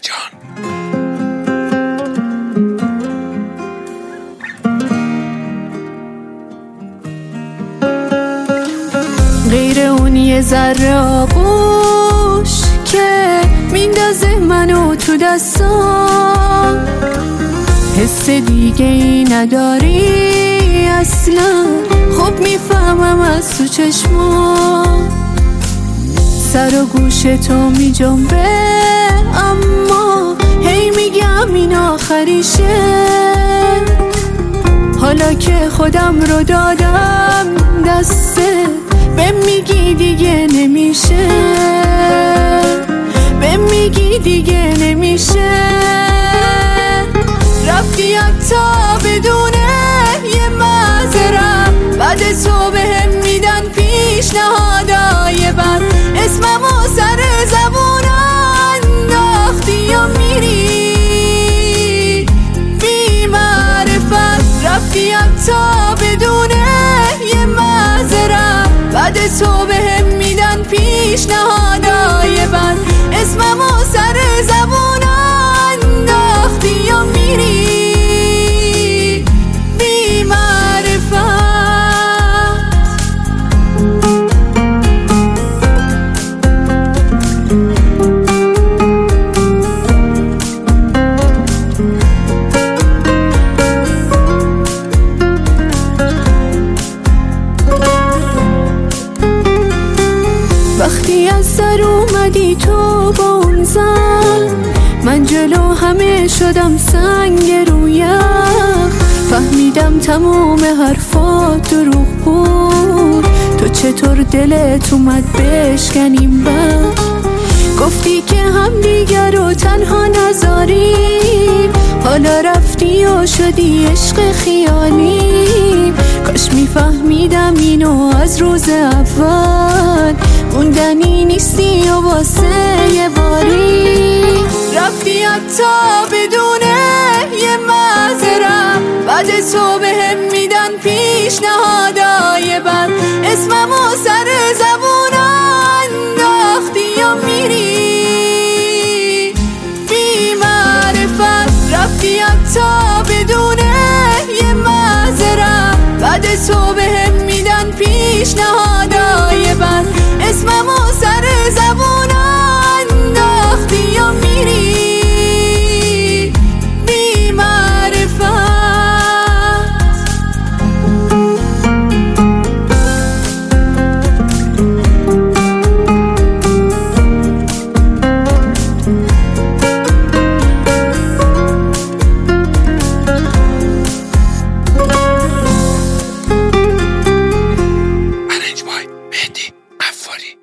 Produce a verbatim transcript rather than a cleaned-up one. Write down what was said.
جان. غیر اون یه ذره آغوش که میندازه منو تو دستام، حس دیگه ای نداری اصلا، خب میفهمم از تو چشمام. سر و گوش تو می جنبه اما هی میگم این آخریشه. حالا که خودم رو دادم دسته بهم میگی دیگه نمیشه، بهم میگی دیگه نمیشه. رفتی حتی بدونه یه معذرت، بعد تو بهم میدن پیشنهادای بد، اسممو سر زبون انداختی و میری بی معرفت. رفتی حتی بدونه یه معذرت، بعد تو بهم میدن پیشنهادای بد، اسممو سر زبون انداختی و میری بی معرفت. وقتی از سر اومدی تو با اون زن، من جلو همه شدم سنگ روی فهمیدم تموم حرفات دروغ بود. تو چطور دلت اومد بشکنیم بعد، گفتی که هم دیگر رو تنها نذاریم، حالا رفتی و شدی عشق خیالیم. کاش میفهمیدم اینو از روز اول، موندنی نیستی و واسه یه باری. رفتی حتی بدونه یه معذرت، بعد تو بهم میدن پیشنهادای بد، اسممو سر زبون انداختی و میری بی معرفت. رفتی حتی بدونه یه معذرت، بعد تو بهم میدن پیشنهادای بد، اسممو سر زبون انداختی و میری بی معرفت. ارنج بای مهدی عفاری.